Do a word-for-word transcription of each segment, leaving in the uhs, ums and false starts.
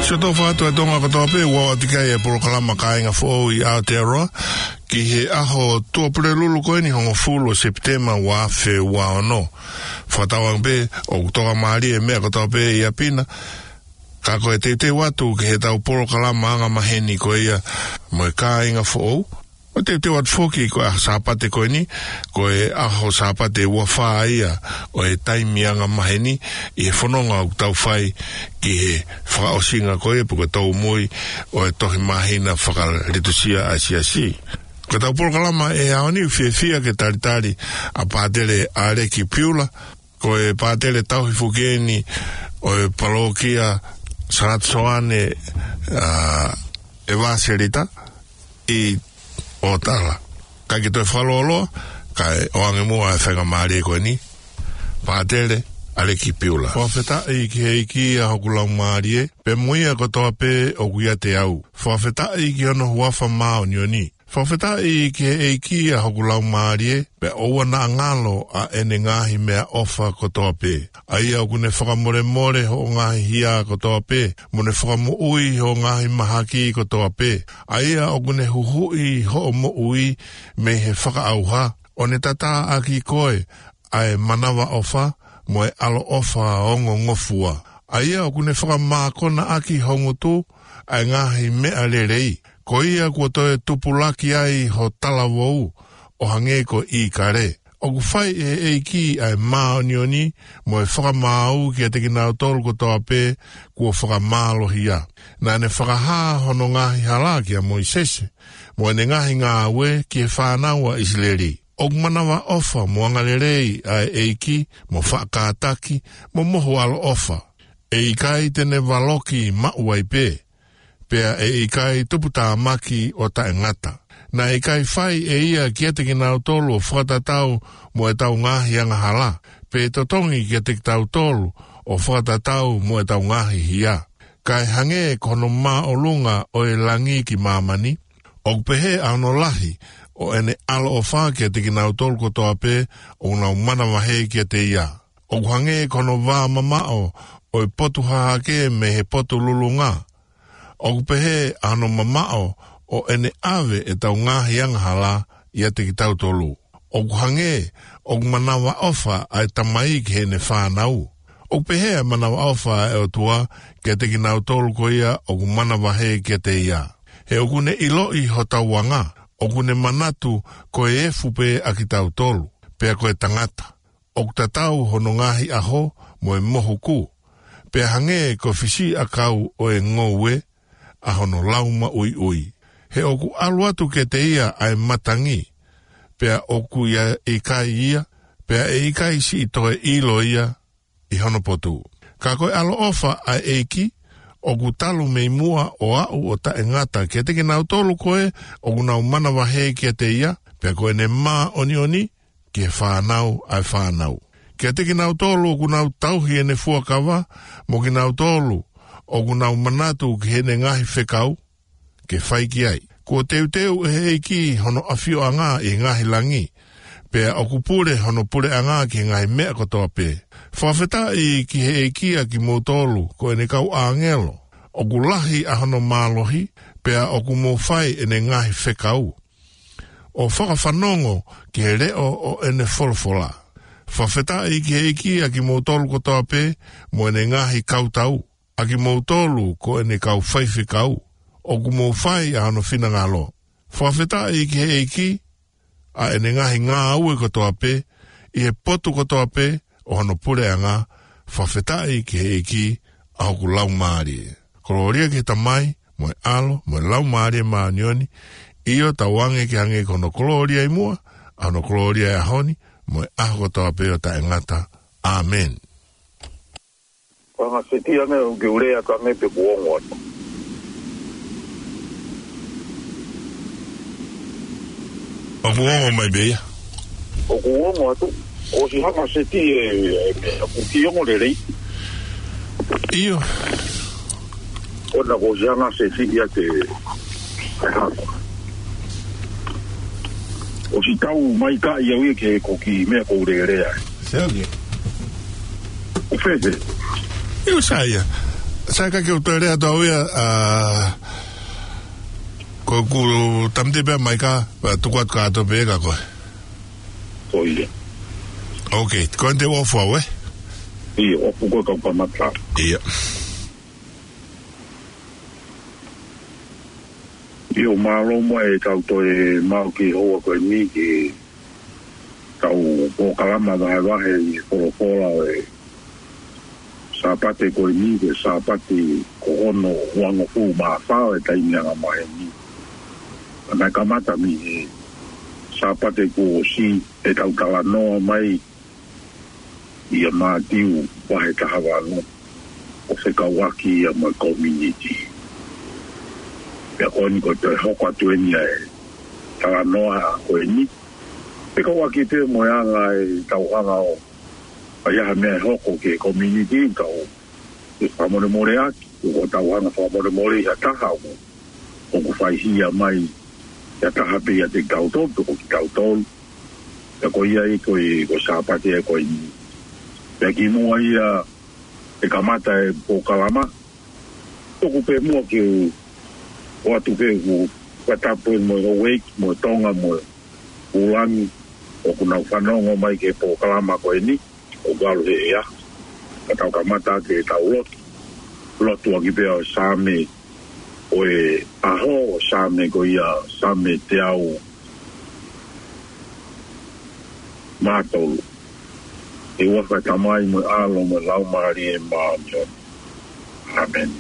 Se tō whātua tonga katope, wā tikai e porokalama kāinga fōu i Aotearoa, ki he aho tua pure lulu koe ni hongo fulo Septema wā whē wā ono. Whatawang pe, o kutoka maari e mea katope i apina, ka koe te te watu ki he tau porokalama anga maheni koe ia moe kāinga fōu. O te te wat foki ko a sāpate koe ni, ko e aho sāpate ua whaa ia o e taimianga maheni i he whanonga o tau whai ki he whakaosinga koe puka tau mui o e tohi mahina whakaritusia a si a si. Ko tau porokalama e aoni whia whia ke taritari a pātere are ki piula, ko e pātere tauhi fukeni o e palokia saratsoane uh, e wāserita i o tala. Kai ki toi whaloloa, kai oange mua e whenga maari e koe ni, pātere, ale ki piula. Whawheta i ki hei ki a hoku lau maari e, pe muia kotoa pe o kuia te au. Whawheta i ki ono huafa mao ni o ni. Whawheta i ki hei ki a hoku lau maari e, pe oua na ngalo a ene ngahi mea ofa kotoa pe. Ai au kune whakamore more ho ngahi hia kotoa pe, mune whakamu ui ho ngahi mahaki kotoa pe. Ai au kune huhui ho mo ui me he whakaauha. O ne tata aki koe, ai manawa ofa, moe alo ofa ongo ngofua. Ai au kune whakamākona aki hongutu, ai ngahi mea lerei. Ko ia kua toe tupulaki ai ho talawou o hangeko i kare. O ku whai e e ki ai maonioni mo e whakamāu ki a teki nao tolu ko toa pe kua whakamālohi ia. Nā ne whakahā hono ngahi halaki a Moisese mo e ne ngahi ngā aue ki e whānaua Isileri. O manawa ofa mo angalerei ai e ki mo whakātaki mo moho alo ofa. E i kai tene waloki mauai pe. Pea e i kai tuputa maki o ta ngata. Na i kai whai e ia kia teki nao tolu o whakatatau mo e tau ngahi anga hala. Pe totongi kia teki tau tolu o whakatatau mo e tau ngahi hia. Kai hange kono mā o lunga o e langi ki mamani. O pehe ano lahi o ene alo o wha kia teki nao tolu ko toa pe o nau mana wahe kia te ia. O hange kono wā mamao o e potu hahake me he potu lulunga. O pehe ano mamao o ene ave e tau ngahi anga hala ia te ki tau tolu. O hange o manawa ofa ai tamai ki hene whanau. O pehe manawa ofa e o tua ki te ki nau tolu ko ia o manawa he ki te ia. He o kune ilo i ho tau wanga. O kune manatu ko e efupe a ki tau tolu. Pea ko e tangata. O tatau hono ngahi aho mo e mohu ku. Pea hange ko fisi a kau o e ngowe a hono lauma ui ui. He oku aluatu ke te ia ai matangi. Pea oku ia i kai ia, pea e i kai si i toe ilo ia i hono potu. Ka koe alo ofa ai eiki, oku talu mei mua o au o ta engata ke te ki nau tolu koe, oku nau mana wahe ke te ia, pea koe ne mā oni oni, ke whanau ai whanau. Ke te ki nau tolu oku nau tauhi ene fuakawa, mo ki nau tolu, oku nau manatu ki hene ngahi whekau, ke whaiki ai. Ko teu teu e hei ki hono awhio anga i ngahi langi, pea oku pure hono pure anga ki ngahi mea kotoa pe. Whawheta i ki hei ki a ki motolu ko ene kau angelo. Oku lahi a hono mālohi, pea oku mo whai ene ngahi whekau. O whakawhanongo ki he reo o ene wholfola. Whawheta i ki hei ki a ki motolu kotoa pe, mo ene ngahi kautau. A ki motolu ko ene kau whaiwhekau. O kumo whai a ano whina ngalo. Whawheta i ki he eiki, a ene ngahi ngā aue kotoa pe, i he potu kotoa pe, o hano pure a ngā, whawheta i ki he eiki, a hoku lau maari e. Kororia ki tamai, moe alo, moe lau maari e maanioni, i o ta wange ki hange kono koloria i mua, a hono koloria e honi, moe aho kotoa pe o ta engata. Amen. Wanga seti ane o ke urea ka me pe kuongo atu. O kuongo mai beia? O kuongo atu. O si hanga seti e o kiongo le rei. Iyo. O na ko si hanga seti ia te o si tau mai ka ia ui ke koki mea kou re rea. Se oge? O fete. Iyo saia. Sa ka ke o tere ato ia ko ku tamte pe mai ka tu kwat ka to pe ka ko. Ko ia. Okay, ko ente wo fo we. Ia, o ko ko pa mata. Ia. Io malo mo e tau to e mau ki ho ko ni ki tau o kalama da va he ko ko la e sapate ko ni ke sapate ko ono wango fu ma fa e tai nga mai ni na kamata mi e sapate ko si e tau kala no mai ia ma tiu wa he kawa no o se kawaki ia ma community pe ko ni ko te hoko tu ni e kala no ko ni pe ko wa ki te mo ya ngai tau hanga o ia me hoko ke community ka o e famore more aki o tau hanga famore more ia taha o o ku fai hia mai ia taha pe ia te kauto ko ki kauto e ko ia i ko i ko sapate e ko i pe ki mua ia e kamata e po kalama o ku pe mua ki o atu pe ku patapo e mo o wake mo tonga mo ulangi o ku nau whanongo mai ke po kalama ko e ni o galu he ea ka tau kamata ke tau lotu lotu aki pea same o e aho same ko ia same te au mātolu e waka tamai mo alo mo lau maari e maanyo amen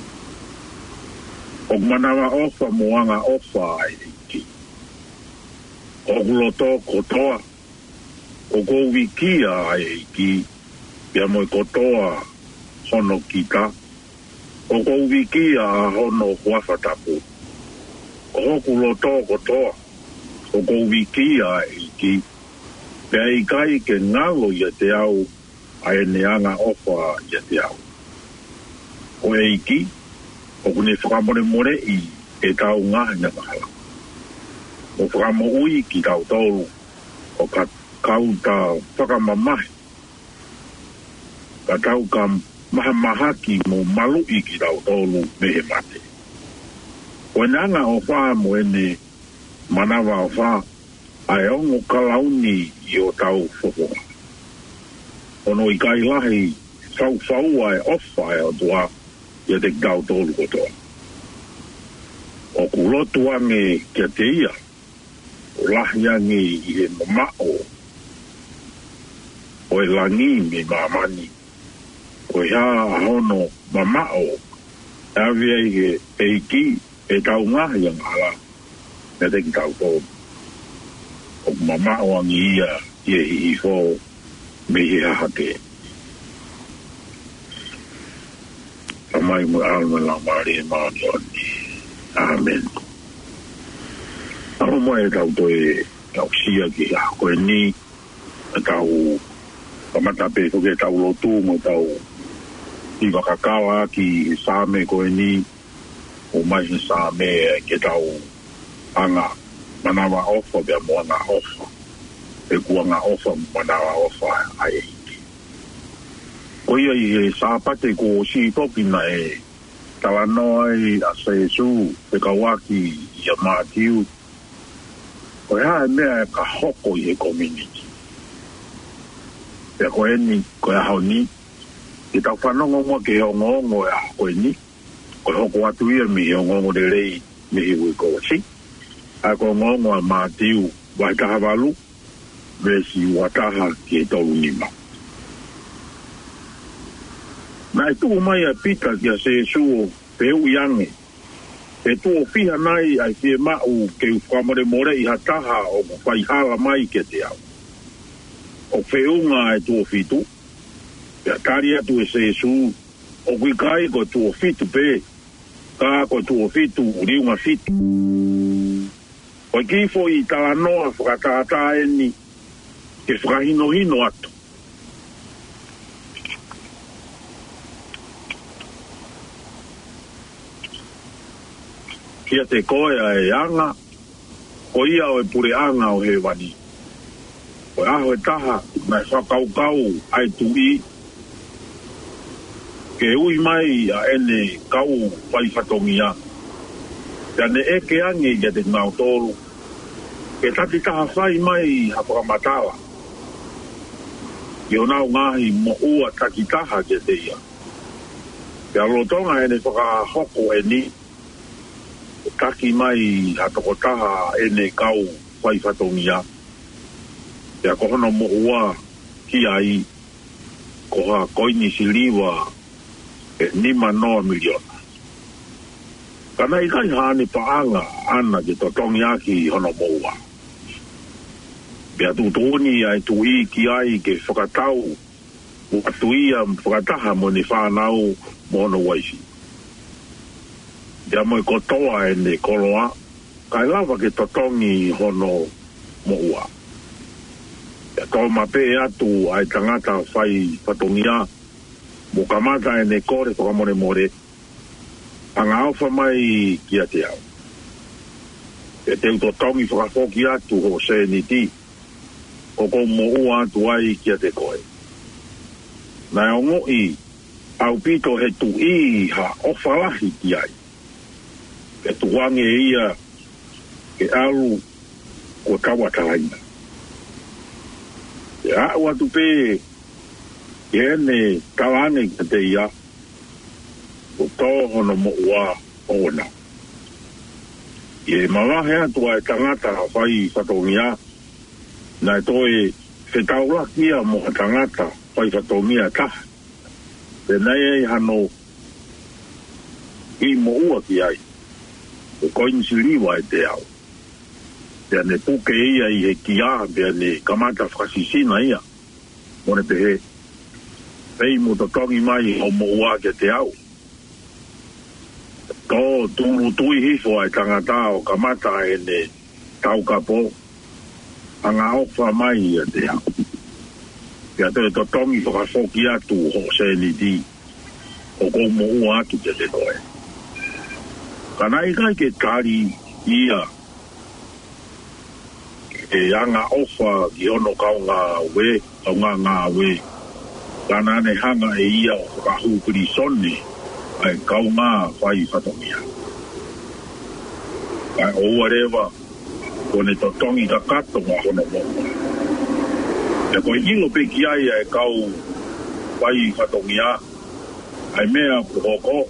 o manawa ofa moanga ofa ai ki o kuloto kotoa o ko wikia ai ki pia mo kotoa hono kita o ko wikia hono huafa tapu o hoku loto kotoa o ko wikia ai ki pia i kai ke ngalo ia te au ai neanga ofa ia te au o e ki o kune whakamore more i e tau ngaha nga mahala o whakamo ui ki tau tolu o ka kauta whakamamahi ka tau ka mahamahaki mo malu i ki tau tolu mehe mate o nanga o wha mo ene manawa o wha ai ongo kalauni i o tau whokonga ono i kai lahi sau sau ai ofa ai o tua ia te tau tolu kotoa o kulotu ange kia te ia o lahi ange i he mamao o e langi me mamani o e ha hono mamao e avia i he eiki e tau ngahi ang ala e te ki tau tolu o mamao ange ia i e hi fo me he hahate amai mo alma la mari ma ni amen amo mo e tau to e tau sia ki a ko ni tau kamata pe ko ke tau lotu mo tau i wakakawa ki same ko ni o mai same ke tau anga manawa ofa be mo na ofa e ku anga ofa manawa ofa ai oia i he sāpate ko si toki na e talanoa i a Sesu e kawaki i a Mātiu o hea e mea e ka hoko i he community e ko e ni ko e hao ni i tau whanongo mua ke hongongo e a ko e ni ko hoko atu ia mi hongongo de rei mi hi ui ko si a ko hongongo a Mātiu wai taha walu vesi wataha ki e tolu nima na e tuo mai a pita ki a se suo peu iange e tuo fiha nai ai fie mau ke whamare more i hataha o whai hala mai ke te au o whiunga e tuo fitu e a kari atu e se su o kui kai ko tuo fitu pe ka ko tuo fitu uriunga fitu o kifo i talanoa whakatata e ni ke whakahino hino atu kia te koe a e anga, o ia o e pure anga o he wani. O aho e taha, mai whakaukau ai tu i, ke ui mai a ene kau pai whatongia. Tane e ke ange ia te ngau tolu. Ke tati taha whai mai hapakamatala. Io nau ngahi mo ua taki taha ke te ia. Ke alotonga ene whakahoko e ni. Taki mai hatoko taha ene kau pai whatongia. Ke a kohono mo ua ki ai. Koha koini siliwa e nima noa miliona. Kana i kai hane paanga ana ke totongi aki hono moua. Pea tutuni ai tui ki ai ke whakatau ua tuia whakataha mo ni whanau mono waisi. Pea moi kotoa e ne koloa kai lava ke totongi hono moua. Pea tau mape atu ai tangata whai whatongia mo kamata e ne kore whakamore more anga alfa mai kia te au. E te uto tongi whakafoki atu ho se ni ti. O ko mo ua atu ai kia te koe. Nai ongo i au pito he tu i ha ofalahi ki ai. E tu wange ia ke alu ko kawa talaina. E au atu pe e ene kalane kia te ia. O toho no mo ua ona. E mawahe atu ai tangata whai whatongia. Nai toi whetaula kia mo tangata whai whatongia taha. E nei ei hano i mo ua ki ai. O koin siliwa e te au. Pea ne puke ia i he kia, pea ne kamata whakasisina ia. Mone pehe. Pei mo totongi mai o mo ua ke te au. Ko tūru tui hifo ai tangata o kamata e ne tau kapo anga ofa mai a te hau. Pea te to tongi whakafoki atu ho se ni di o kou mo ua atu te te koe. Kana i kai ke kari ia e anga ofa ki ono kau ngā we au ngā ngā we kana ne hanga e ia o whakahupuri sone ai kau ngā whai whatongia. Ai oua rewa, kone to tongi ka kato ngā hono moa. E koe ilo pe ki ai ai kau whai whatongia, ai mea puhoko,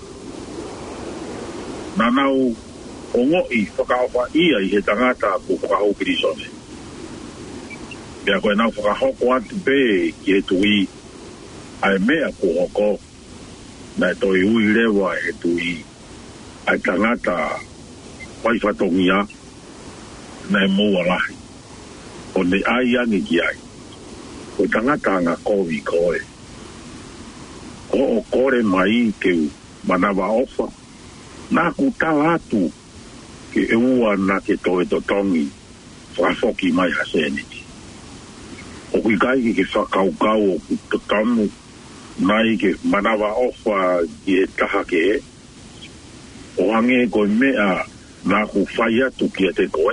nanau o ngoi whakaopa ia i he tangata pu whakahau kirisone. Pea koe nau whakahoko atu pe ki he tui, ai mea puhoko, nai toi ui lewa e tui ai tangata whai whatongia nai mua lahi. O ne ai angi ki ai. O tangata ngā kovi koe. O o kore mai ke manawa ofa. Nā ku tala atu ke e ua na ke toe to tongi whafoki mai haseniti. O kui kai ke whakaukau o ku tatamu mai ke manawa ofa ki e taha ke e. O hange koe mea nā ku whai atu ki a te koe.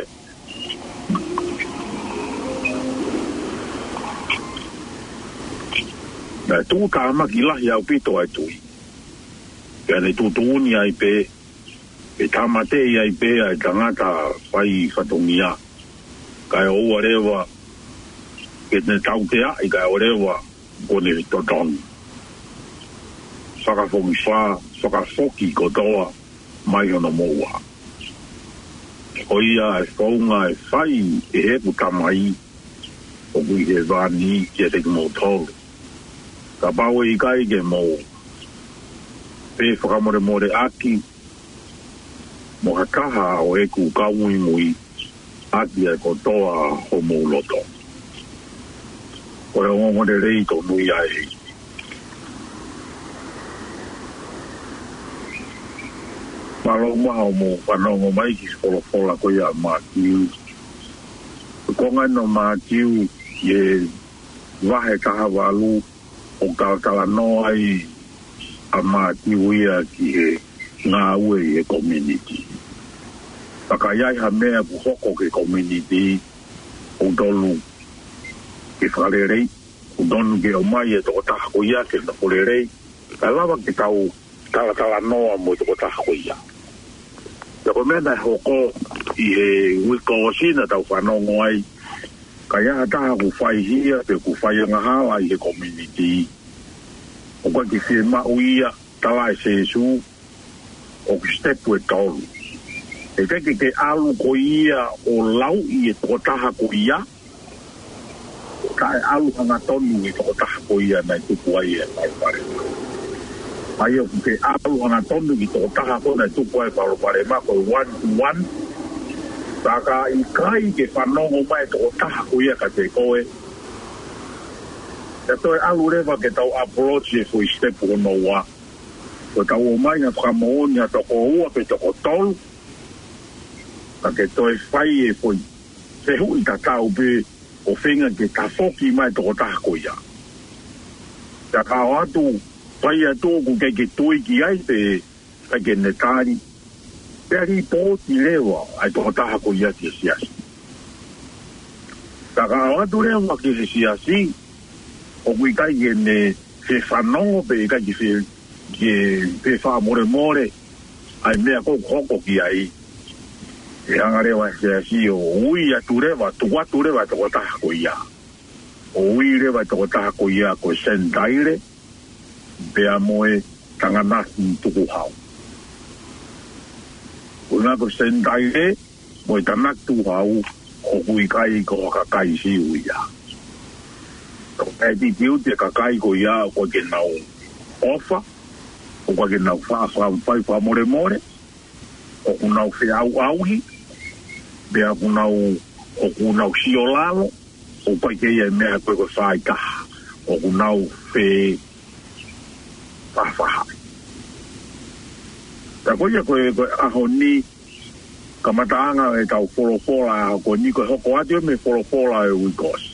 Nā tū tā maki lahi au pito ai tui. Pea ne tū tūni ai pe, e tamate ai pe ai tangata whai whatongia. Kai o ua rewa, ke ne tautea i kai o rewa kone totongi. Whakafongi wha, whakafoki kotoa mai ono moua. O ia e whaunga e whai e hepu tamai o kui he vani ki e te mo tolu. Ka pau i kai ke mo pe whakamore more aki mo hakaha o e ku kaui mui aki e kotoa ho mo loto. Ko e ngomore rei to nui ai. Malo mau mo panongo mai ki skolo fola ko ia matiu. Ko ngano matiu ye wahe kahawalu o kalkala no ai a matiu ia ki he ngā ue e community. Pakaiai ha mea ku hoko ke community o dolu ke whakarerei, o donu ke o mai e toko taha ko ia ke na korerei, Kalawa ki tau tala tala noa mo toko tahoia. Ia ko mena hoko i he wiko osina tau whanongo ai. Kaya ataha ku whai hia pe ku whai ngahala i he community. O kwa ki whie mau ia tala e se su o ki stepu e tolu. E teke ke alu ko ia o lau i e toko taha ko ia. Ka e alu hanga tonu i toko taha ko ia nai tupu ai e lai pare. Ai o ke alu hanga tonu i toko taha ko nai tupu ai paro pare ma ko one to one. Saka i kai ke whanongo mai toko taha ko ia ka te koe. E toi alu rewa ke tau approach e fui stepu o noa. Ko tau o mai na whakamooni a toko ua pe toko tolu. Ka ke toi whai e fui. Se hui ta tau pe o whenga ke ta whoki mai toko taha ko ia. Ka kao atu whai a tōku ke ke tui ki ai pe ka ke netari. Pea ri pōti lewa ai toko taha ko ia ki siasi. Ka kao atu lewa ki siasi. O kui kai ke ne whe whanongo pe kai ki whe ke whe wha more more ai mea koko hoko ki ai. E hanga rewa se asi o ui atu rewa, tu atu rewa toko taha ko ia. O ui rewa toko taha ko ia ko sendaire, bea moe tanganasi tuku hau. Una ko sendaire, moe tanatu hau, o kui kai ko kakai si uia. E ti tiu te kakai ko ia, ko ke nau ofa, o ko ke nau wha wha wha wha more more, o ku nau whi au auhi, bea ku nau o ku nau siolalo o pai ke ia mea koe ko whai kaha o ku nau whe whawhaha ta koe ia koe koe aho ni kamataanga e tau wholofola koe ni koe hoko ati o me wholofola e uikos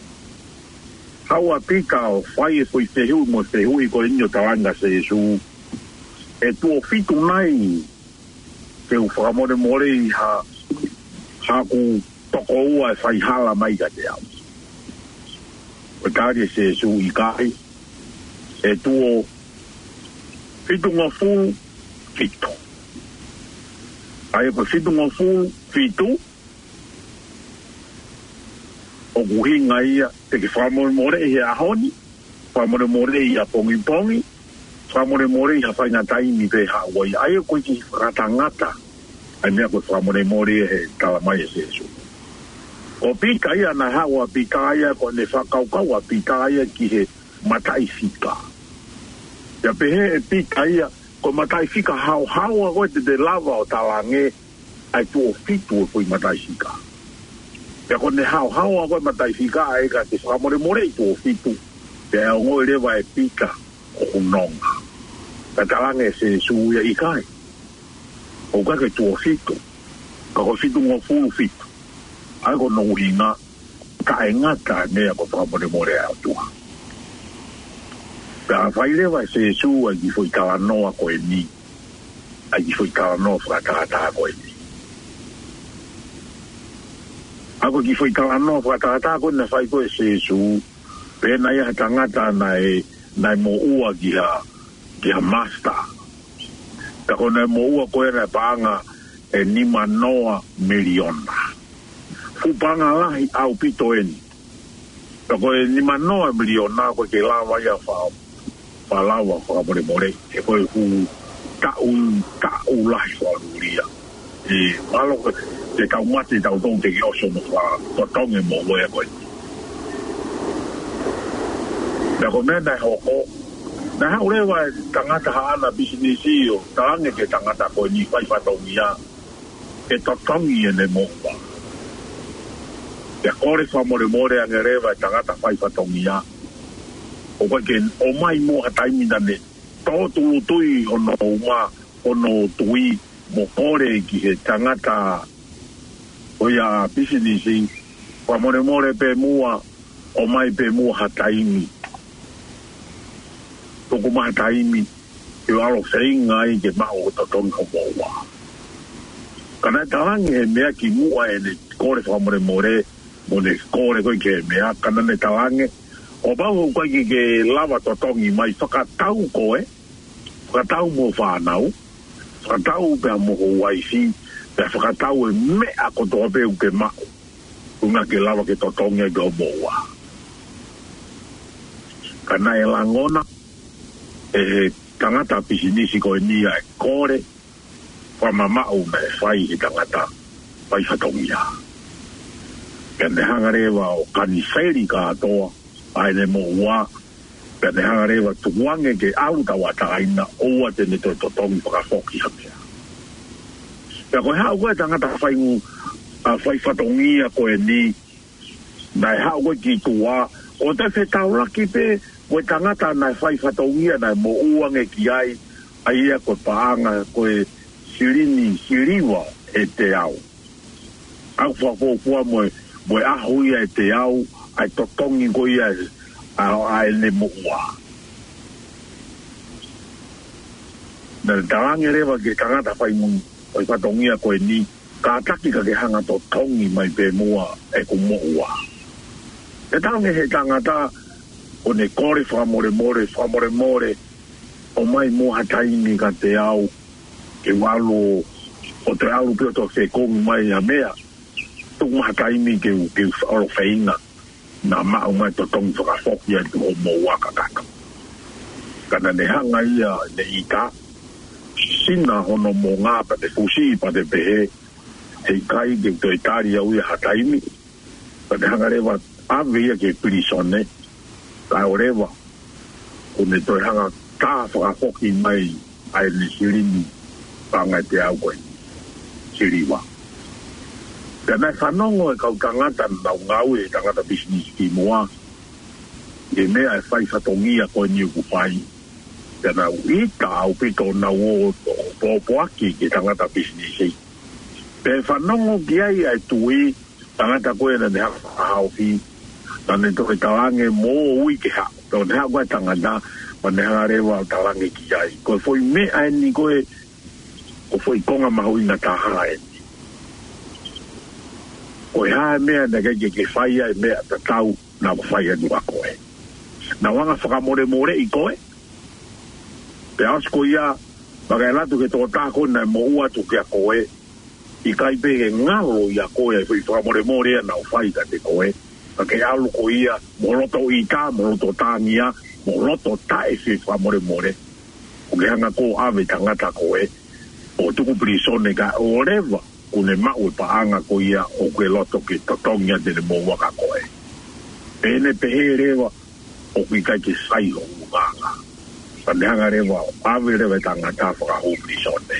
haua pika o whai e koe whehui mo whehui koe inyo taranga se su e tuo fitu nai te u whakamore more i ha haku toko ua e whai hala mai ka te au. O kāre se su i kai, e tuo whitunga fulu, fitu. Ai ko whitunga fulu, fitu, o kuhinga ia, te ki whamore more i he ahoni, whamore more i a pongi pongi, whamore more i a whainga taimi pe hawai. Ai ko ki whakatangata, ai mea koe whamore mori e tala mai e se su. O pika ia na hawa pika ia ko ne whakaukau a pika ia ki he matai fika. Ia pehe e pika ia ko matai fika hau hau a koe te te lava o talange ai tu o fitu o koe matai fika. Ia ko ne hau hau a koe matai fika a eka te whamore more i tu o fitu. Ia o ngoi rewa e pika o unonga. Ta talange se su ia i kai. O kake tuo fitu, ka ko fitu ngō fulu fitu. Ai ko nō hinga, ka e ngata nea ko whamore more au tua. Ka whailewa se su a ki fui kala noa ko e ni, a ki fui kala noa whakatata ko e ni. Ako ki fui kala noa whakatata ko na whai ko e se su, pēna ia tangata na e, na e mo ua ki ha, ki ha master. Ta kona mo ua koe na panga e ni manoa miliona. Fu panga lahi au pito eni. Ta koe ni manoa miliona koe ke lawa ia whao. Wha lawa whakamore more. E koe fu tau, tau lahi whaluria. E malo koe te kau mati tau tong te ki oso mo wha totonge mo koe koe. Ta koe mea nai hoko. Na hau rewa e tangata haana bisinisi o taange ke tangata koe ni whai whatongia e totongi e ne moa. Ia kore whamore more ange rewa e tangata whai whatongia o koe ke o mai moa taimina ne tōtulu tui ono uma ono tui mo kore ki he tangata o ia bisinisi whamore more pe mua o mai pe mua hataimi toko maha taimi e alo whainga i ke maho o tatonga moa. Kana talangi he mea ki mua e ne kore whamore more mo ne kore koe ke mea kana ne talangi o ba ho ko ki ke lava to tongi mai whakatau ko e whakatau mo whanau whakatau pe mo wai si pe whakatau e me a koto pe u ke mao unga ke lava ke to tongi e go moa kana e langona e tangata pisinisi ko e nia e kore wa mamau me whai i tangata whai whatongia kene hangarewa o kaniseri ka atoa aile mo ua kene hangarewa tuwange ke au tawa taina oa tene to totongi whakafoki hamea ya koe hao koe tangata whai ngu whai whatongia koe ni nai hao koe ki tua o te whetauraki pe koe tangata nai whai whatongia nai mo uange ki ai aia koe paanga koe sirini siriwa e te au au whakopua moe moe aho ia e te au ai totongi ko ia a ele mo ua na tarangi rewa ke tangata whai mungu oi whatongia koe ni ka ataki ka ke hanga totongi mai pe mua e ku mo ua e tangi he tangata o ne kore whamore more whamore more o mai mo hataini ka te au ke walo o te au pio to se kongi mai a mea tuk mahataimi ke ke oro whainga na mao mai to tong whakafoki a tu o mo waka kaka kana ne hanga ia ne ita sina hono mo ngā pa te fusi pa te pehe hei kai ke to itari au ia hataimi pa te hanga rewa ave ia ke pirisone ka o rewa o ne to hanga ka whakafoki mai ai ne sirini panga te au koe siriwa Kana whanongo e kau tangata nau ngau e tangata business ki mua. E mea e whai whatongia koe ni uku whai. Kana ita au pito nau o pōpoaki ki tangata business e. Pe whanongo ki ai ai tui tangata koe na ne haka hao fi. Na ne toke talange mō ui ke hao. Tau ne hao koe tangata ma ne hanga rewa talange ki ai. Koe foi mea e ni koe ko foi konga mahui na taha e. O ha mea na ke ke whaia e mea ta tau na whaia nua koe. Na wanga whakamore more i koe. Pe asko ia, waka e latu ke tō tāko na mo ua tu kia koe. I kai pe e ngaro ia koe e whi whakamore more na whaika te koe. Ka ke alu ko ia, mo roto i tā, mo roto tāngia, mo roto tā e whi whakamore more. O ke hanga ko ave tangata koe. O tuku prisone ka o rewa. Kune mau e paanga ko ia o kwe loto ki totongia tene mō waka koe. Pene pehe rewa o kui kai ke sai o nganga. Pandeanga rewa o awe rewa tanga tāwhaka hōpri sone.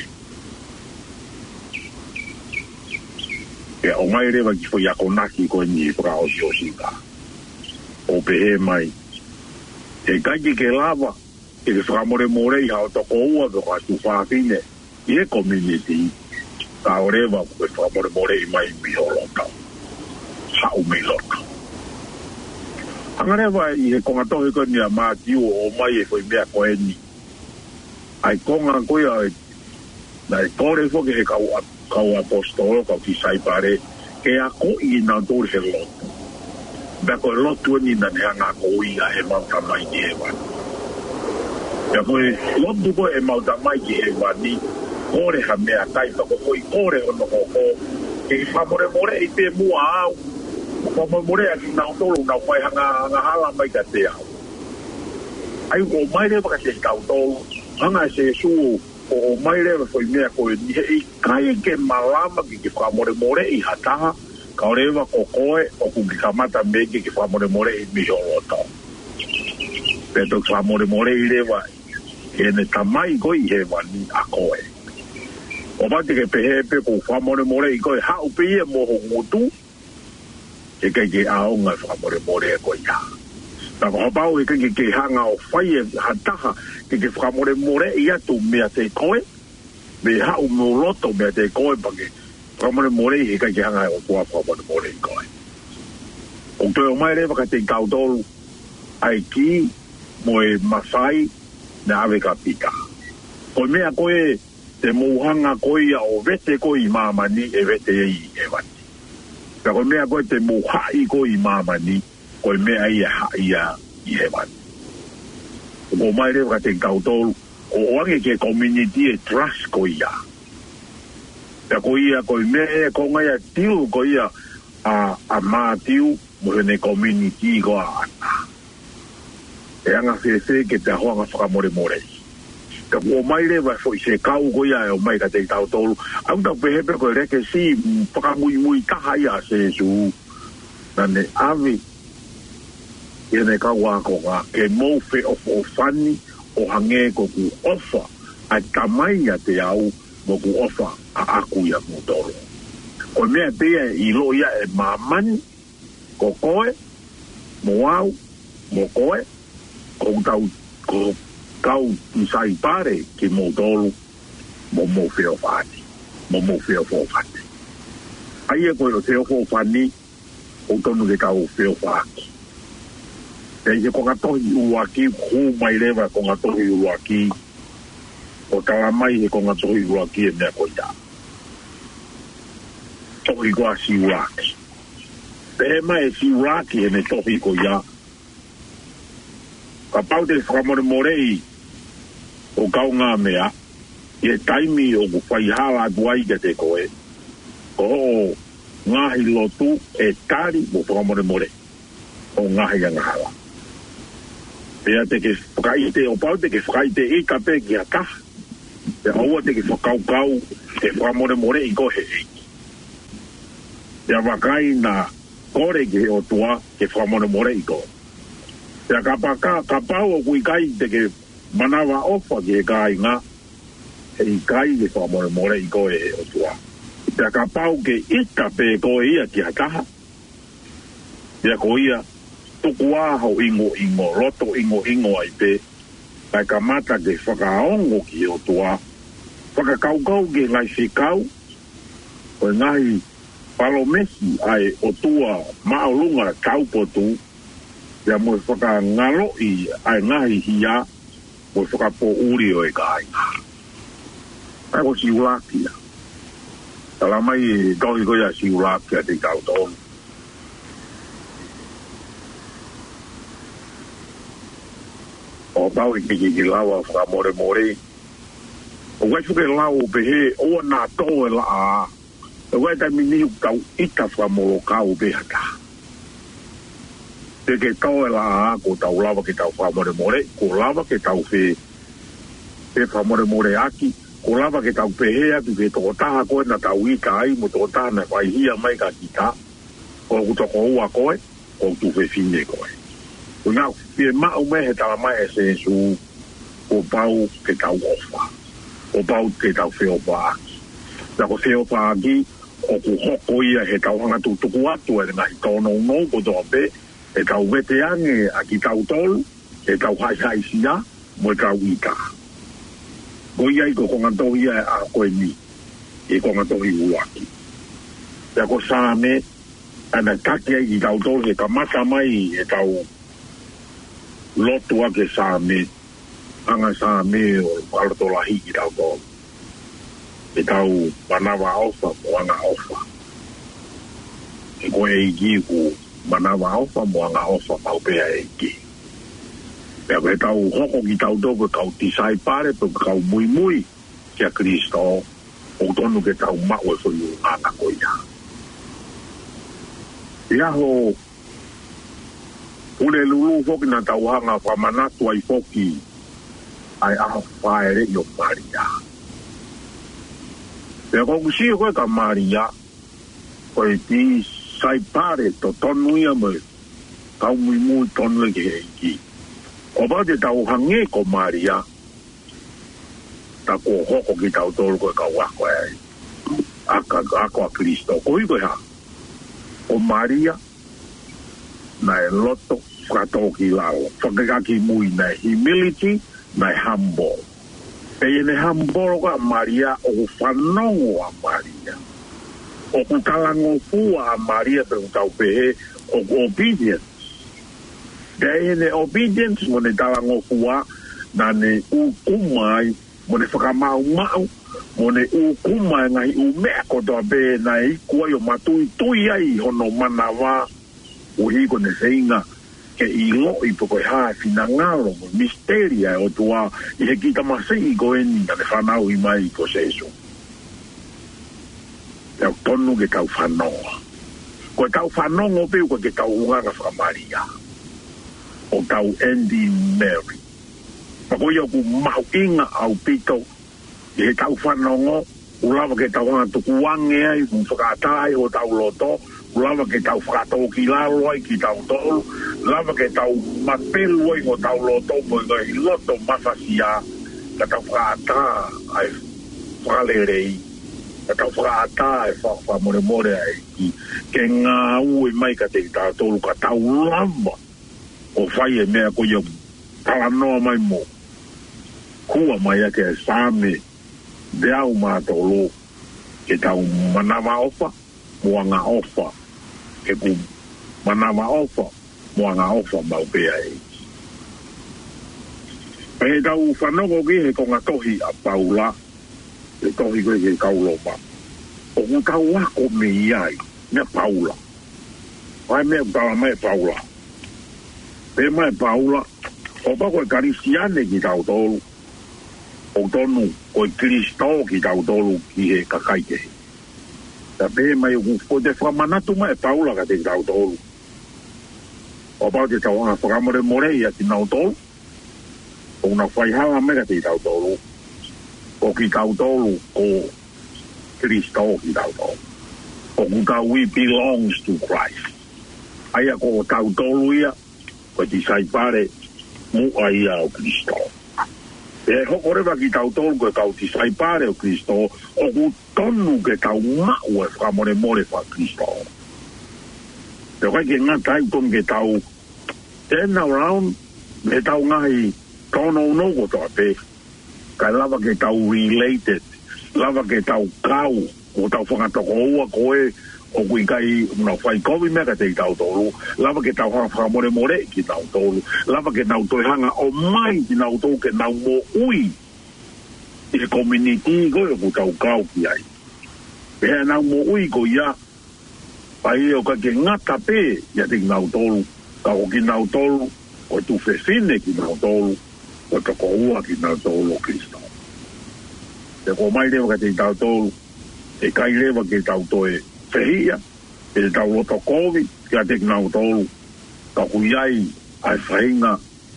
E o mai rewa ki fo yako naki koe ni whaka o si o sika. O pehe mai. E kai ki ke lava e ke whakamore morei hao toko ua waka tu whāwhine i e community. Ka orewa kwe whamore more i mai miho loka. Hau mi loka. Angarewa i he konga tohe koe ni a maa tiu o mai e koe mea koe ni. Ai konga koe ai na e kore foke he kau, kau apostolo, kau ki saipare, ke a ko i na tore he lotu. Bea koe lotu ni na ne hanga ko i a he mauta mai ni he wani. Bea koe lotu koe e mauta mai ki he wani, kore ha mea kai pa ko foi kore o no ko ke whamore more i te mua au whamore more a ki nao tolu nao whai hanga hanga hala mai ka te au ai o mai rewa ka se kau tolu hanga se su o mai rewa foi mea koe ni he i kai ke malama ki ki whamore more i hataha ka o rewa ko koe o ku ki kamata me ki ki whamore more i miho loto peto whamore more i rewa e ne tamai koi he wani a koe o bate ke pehe pe ko whamore more i koe hau pe ia moho ngutu e kai ke aonga whamore more e koe ia na ko hapau e kai ke hanga o whai e hataha ke ke whamore more i atu mea te koe me hau mo roto mea te koe pake whamore more i kai ke hanga o kua whamore more i koe o toi o mai rewa ka te kautolu ai ki mo e masai na ave ka pika koe mea koe te mouhanga koia o vete koi mamani e vete e i e wani. Ka koe mea koe te mouhai koi mamani, koe mea ia ia i he man. Ko mai le ka te kautolu, o wange ke community e trust ko ia. Te ko ia ko me ko ngai tiu ko ia a a ma tiu mo ne community ko a. E anga se se ke te hoa nga more more. Ka o mai le va foi se kau ko ia o mai ka te kautolu. Au ta pe pe ko re ke si pa mui mui ka ia se su. Nane avi ene ka wa ko ga ke mo fe of ofani o hange ko ku ofa a kamai te au mo ku ofa a aku ya mo toro ko me te i lo ia e mamani ko koe mo au mo koe ko tau ko kau sai pare ki mo toro mo mo fe ofani mo mo fe ofani ai ko lo te ofani o tonu de kau fe ofani e ko nga tohi uaki hu mai leva ko nga tohi uaki o tala mai ko nga tohi uaki e mea koita tohi ko a si uaki e mai si uaki e me tohi ko ia ka pau te whakamore morei o kau ngā mea e taimi o ku whaihala duai ke te koe o ngahi lotu e tari mo whakamore morei o ngahi a ngahala pea te ke whakaite o pau te ke whakaite i ka pe ki a kaha te aua te ke whakaukau te whakamore more i kohe eiki te wakai na kore ke o tua ke whakamore more i kohe te ka paka ka pau o kui kai te ke manawa ofa ki e kai ngā e i kai ke whakamore more i kohe o tua te ka pau ke i ka pe kohe ia ki a kaha te ko ia tuku aho ingo ingo, loto ingo ingo ai pe, kai ka mata ke whakaongo ki o tua, whakakaukau ke ngai se kau, o ngai palomesi ai o tua maolunga kau potu, ia mo whakangalo i ai ngai hia, mo whakapo uri o e kai. Ai ko si ulakia. Tala mai tohi koia si ulakia te kau tonu. O pau i ki ki lawa wha more more. O wai suke lau pehe o na to e la a. O wai ta mini kau ita wha moro kau peha ka. Te ke tau e la a ko tau lawa ke tau wha more more. Ko lawa ke tau fe pe wha more more aki. Ko lawa ke tau pehe aki ke toko taha koe na tau i ka ai mo toko taha na wai hia mai ka ki ta. Ko kutoko ua koe. Ko tu fe fine koe. Unau, pie mau me he tala mai e se su o pau ke tau ofa. O pau ke tau whiopa aki. Na ko whiopa aki, o ku hoko ia he tau hanga tu tuku atu e ngahi tono no ko toa pe, he tau vete ange a ki tau tolu, he tau hai hai sia, mo e tau ika. Ko ia i ko konga tohi ia a koe ni, e konga tohi uaki. Na ko sāme, ana kake i tau tolu, he kamata mai he tau lotu ake sāme, anga sāme o palotola hiki tau tō. E tau manawa ofa mo anga ofa. E koe e ki ku manawa ofa mo anga ofa paupea e ki. Pea koe tau hoko ki tau tō koe kau tisai pare, pe kau mui mui kia Kristo, o tonu ke tau mau e whanu ngana koe ia. Ia ho ule lulu foki na tauhanga whamanatu ai foki ai aha whaere i o Maria. Pea koku si koe ka Maria, koe ti sai pare to tonu ia mo kau mui mui tonu e ke heiki. O ba te tauhange ko Maria, ta ko hoko ki tau tolu koe ka wako ai. Aka ako a Kristo. Koe koe ha. O Maria, na e loto whakatoki lao. Whakakaki mui na humility, na humble. E ene humble ka Maria o whanongo a Maria. O kutalango fua a Maria pe kutau pehe o obedience. E ene obedience mo ne talango fua na ne ukumai mo ne whakamau mau mo ne ukumai ngai umea kotoa pe na i kua yo matui tui ai hono manawa o hiko ne seinga ke i lo i poko ha fina ngalo misteria o tua i he kita masei ko eni na le whanau i mai ko seso tau tonu ke tau whanonga ko tau whanonga pe ko ke tau unganga whakamaria o tau Andy Mary pa ko ia ku mahu inga au pito i he tau whanonga ulawa ke tau anga tuku wange ai mu whakatai o tau loto lava ke tau whakatau ki lalo ai ki tau tolu, lava ke tau mapelu ai ko tau loto po i loto mafasia, ka tau whakata ai whalerei, ka tau whakata ai whamore ai ki, ke ngā ue mai ka te tau tolu, ka tau lava o whai e mea ko ia talanoa mai mo, kua mai ake e same, de au mātolo, ke tau manawa ofa, mua ngā ofa, ke ku manawa ofa, mua ngā ofa mau pea e. E tau whanoko ki he ko ngā tohi a paula, e tohi koe ke kauloma. O ku tau wako me iai, mea paula. Ai mea utala mai paula. Pe mai paula, o pa koe karisiane ki tau tolu, o tonu koe Kristo ki tau tolu ki he kakaike. Ta pe mai o te whamanatu mai paula ka te tau tolu. O pao te tau anga whakamore more ia ki nau tolu. O na whaihala me ka te tau tolu. O ki tau tolu o Kristo ki tau tolu. O ku tau we belongs to Christ. Aia ko tau tolu ia, ko ti saipare mu aia o Kristo. E hoko rewa ki tau tolu ko kau ti saipare o Kristo, o ku tonu ke tau mau e whamore more wha Kristo. Te kai ke ngā tai ton ke tau turn around, me tau ngahi tono no ko toa pe. Kai lava ke tau related, lava ke tau kau, o tau whangatoko ua koe, o kui kai una whai kovi mea ka te tau tolu, lava ke tau hanga whakamore more ki tau tolu, lava ke tau toi hanga o mai ki nau tolu ke nau mo ui, i se community koe o ku tau kau ki ai. Pea nau mo ui ko ia, pai o ka ke ngata pe, ia te nau tolu, ka o ki nau tolu, o tu whewhine ki nau tolu, o toko ua ki nau tolu o Kristo. Te ko mai rewa ka te tau tolu, e kai rewa ke tau toe, Fehia, e tau loto kovi, kia te nau tolu, ka kuiai ai whainga,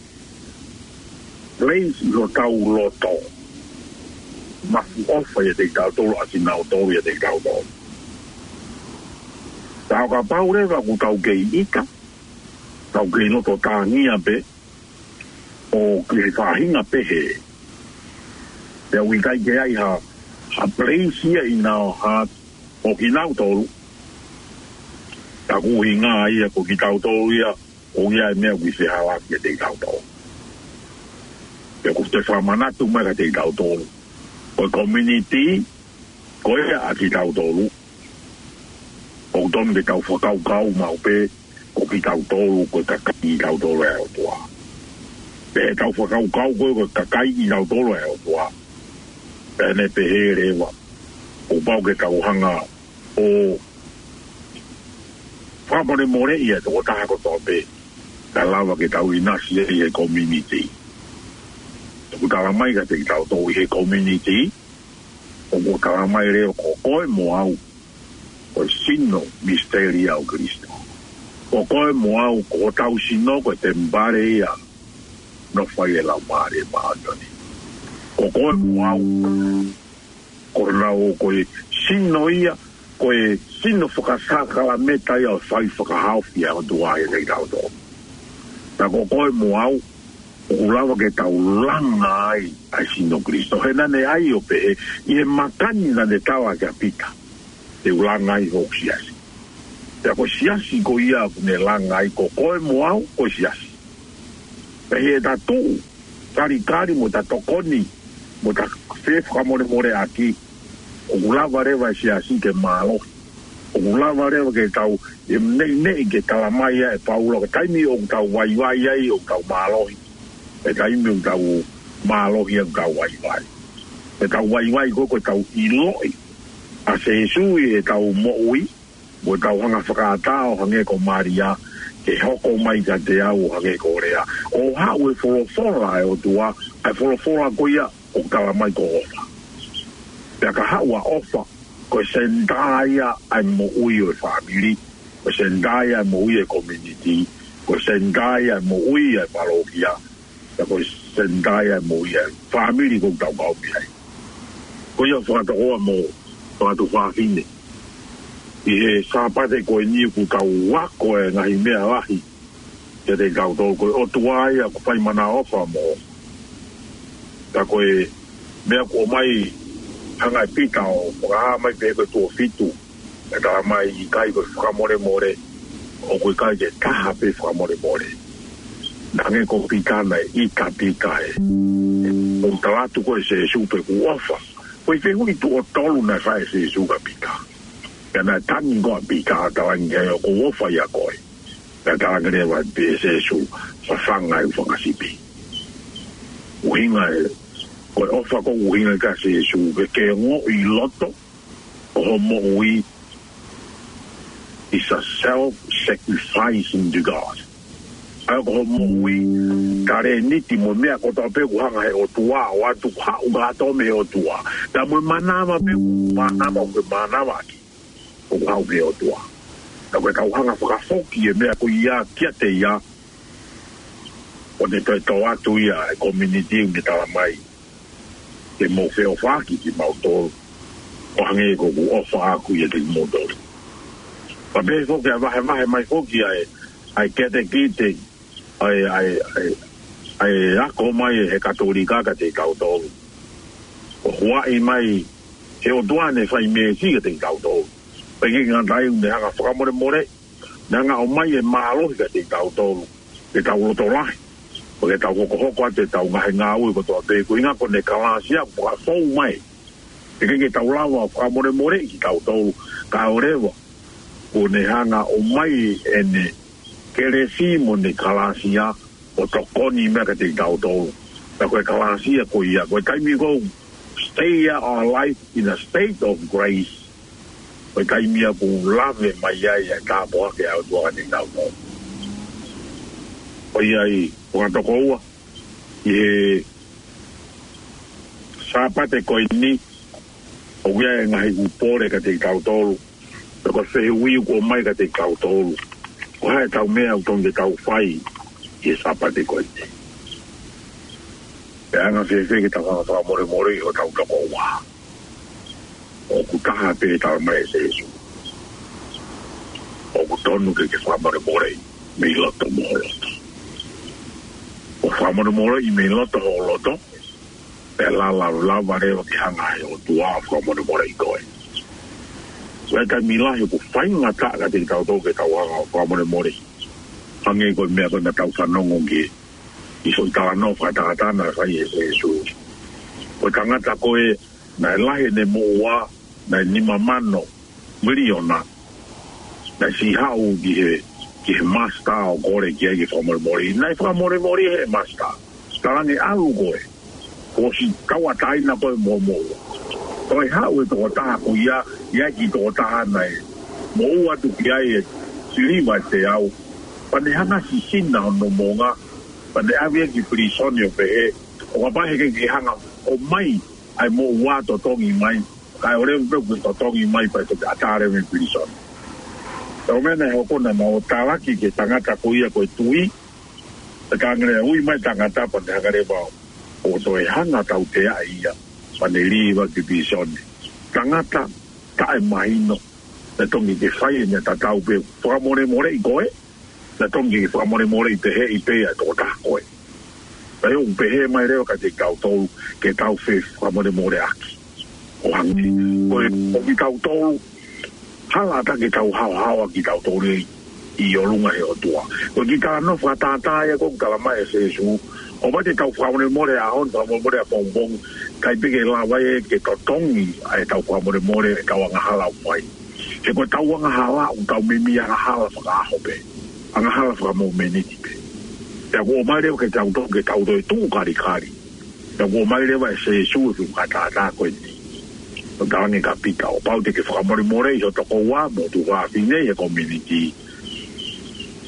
place lo tau loto, mafu ofa e te tau tolu, ati nau tolu e te tau tolu. Tau ka pau rewa ku tau kei ika, tau kei loto tāngia pe, o kei whahinga pe he. Te wikai ke ai ha, ha place ia i nao ha, o ki nau tolu, ta kuhi ngā ia ko ki tau tolu ia, o ia e mea kui se halaki e te tau tolu. Te ku te whamanatu mai ka te tau tolu. Ko community, ko ea a ki tau tolu. O tonu ke tau whakau kau mau pe, ko ki tau tolu, ko kakai tau tolu e o tua. Pe tau whakau kau ko ko kakai tau tolu e o tua. Pe ne pe he rewa. O pau ke tau hanga o whamore more ia tō tāko tō pe ka lawa ke tau inasi e he community. Tō tala mai ka te tau tō i he community, o ko tala mai reo ko koe mo au, ko sino misteria o Kristo. Ko koe mo au ko tau sino ko te mbare ia, no whai e lau mare maatani. Ko koe mo au, ko rau koe sino ia, koe sino whakasakala meta ia o whai whakahauwhi a o tua e rei tau tō. Ta ko koe mo au, o ulawa ke tau langa ai ai sino Kristo. He nane ai o pe e, i he makani nane tawa ke apita, te ulanga ai ho siasi. Te ko siasi ko ia kune langa ai ko koe mo au, ko siasi. Pe he ta tū, kari kari mo ta tokoni, mo ta whewha more more aki, o ulawa rewa e siasi ke malo, o ulawa rewa ke tau e nei nei ke talamai e paula, ke taimi o tau waiwai ai o tau malohi, e taimi o tau malohi o tau waiwai. E tau waiwai koko tau iloi, a se sui e tau moui, mo tau hanga whakatao hange ko Maria, ke hoko mai ka te au hake korea. O hawe wholofora e o tua, ai wholofora koia o kalamai ko ofa. Pea ka hawa ofa, ko sendaia ai mo ui o family, ko sendaia ai mo ui e community, ko sendaia ai mo ui e parokia, ko sendaia ai mo ui e family ko tau kau piai. Ko ia whakata oa mo, whakatu whakine. I he sāpate koe ni ku kau wako e ngahi mea lahi ke te kau tō koe o tuaia ku whai mana ofa mo ka koe mea ko mai hangai pika o whakaha mai pe koe tō fitu e ka mai i kai koe whakamore more o koe kai ke taha pe whakamore more nange ko pika nei i ka pika e o talatu koe se supe ku ofa koe whengu i tō tolu na whae se suka pika kana tangi ko pika tawangi e ko wofa ya koe ka tangere wa pe se su fa fanga u fa sipi uhinga e ko ofa ko uhinga ka se su ke ngo i loto o mo ui is a self sacrificing to God ai ko mo ui kare niti mo mea ko ta pe ku hanga he o tua o atu ha u ga to me o tua ta mo manama pe manama ko manama o hau pe o tua. Na koe kau hanga whakafoki e mea ko ia kia te ia o ne toi tau atu ia e community unge tala mai ke mo wheo whaki ki mautoro o hange ko ku ofa aku ia te motoro. Pa pe foki a vahe vahe mai foki ai ai kete kite ai ai ai ai ako mai he katolika ka te kautoro. O huai mai he o duane whai me si ka te kautoro. Pegi ngā tai unde hanga whakamore more, nanga o mai e mahalohi ka te tau tolu, te tau loto lahi, o ke tau koko hoko te tau ngahe ngā ui ko toa te kuinga ko ne kalasia ko ka fau mai, te ke tau lawa whakamore more ki tau tolu, ka orewa, ko ne hanga o mai e ne keresi mo ne kalasia o tokoni mea ka te tau tolu, na koe kalasia ko ia, koe kaimi ko stay our life in a state of grace, o kai mia ku lave mai ai e ka poa ke au tua ni tau no. O iai, o nga toko ua, i he sāpate koi ni, o kia e ngahi ku pore ka te tau tolu, o ka whehe ui ko mai ka te tau tolu, o hae tau mea u tonge tau whai, i he sāpate koi ni. E anga whehe whehe ke tau hanga tau more more i o tau toko ua. O ku taha pe tau mai se isu. O ku tonu ke ke whamare more me i loto mo loto. O whamare more i me i loto ho loto, pe la la la vare o ki hanga he o tua whamare more i koe. Wai kai milahi ku whainga ta ka te tau tau ke tau hanga o whamare more. Hange koe mea koe na tau whanongo ki i so i tala no whaitakatana whai e se isu. Koe tangata koe na lahe ne moa na nima mano miliona na si hau ki he ki he masta o kore ki ege whamore mori na i whamore mori he masta tarangi alu koe ko si kawa taina koe mo mo koe hau e toko taha ko ia ia ki toko taha nai mo ua tu ki ai e siriwa te au pane hanga si sina no monga pane avia ki prisonio pe he o kapahe ke ki hanga o mai ai mo ua to tongi mai kai ore un peu to tongi mai pa to atare me prison to mena ho kona na o talaki ke tangata ko ia ko tui ta kangre ui mai tangata pa te hagare ba o to e hanga tau te ia pa ne riva ki prison tangata ta e mai no ta tongi te fai ne ta tau pe for amore more i koe ta tongi for amore more i te he i pe a to ta koe ai un pehe mai reo ka te kau tolu ke tau fe for amore more aki o hangi, koe o ki tau tolu, hala ata ki tau hao hawa ki tau tolu i o lunga he o tua. Koe ki tala no whatatāia kong kalama e se su, o mai te tau whamore more a hon, whamore more a pong kai pike lawa e ke tau tongi a e tau whamore more e tau anga hala umai. He koe tau anga hala un tau mimi anga hala whakaaho pe, anga hala whakamo meniti pe. Te ako o mai reo ke tau tongi ke tau toi tungu kari kari. Te ako o mai reo e se su e whakatātā koe ni. O tawangi ka pika o pau te ke whakamori more i o toko wā mo tu wā whine e community